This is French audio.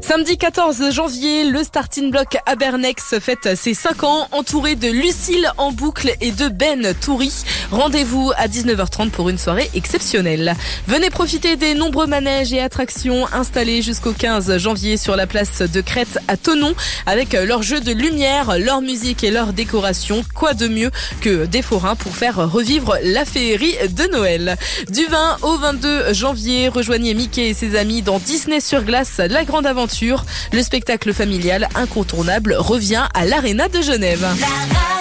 Samedi 14 janvier, le Starting Block Abernex fête ses 5 ans, entouré de Lucille en boucle et de Ben Toury. Rendez-vous à 19h30 pour une soirée exceptionnelle. Venez profiter des nombreux manèges et attractions installés jusqu'au 15 janvier sur la place de Crète à Thonon, avec leurs jeux de lumière, leur musique et leur décoration. Quoi de mieux que des forains pour faire revivre la féerie de Noël. Du 20 au 22 janvier, rejoignez Mickey et ses amis dans Disney sur glace, la grande aventure. Le spectacle familial incontournable revient à l'Arena de Genève.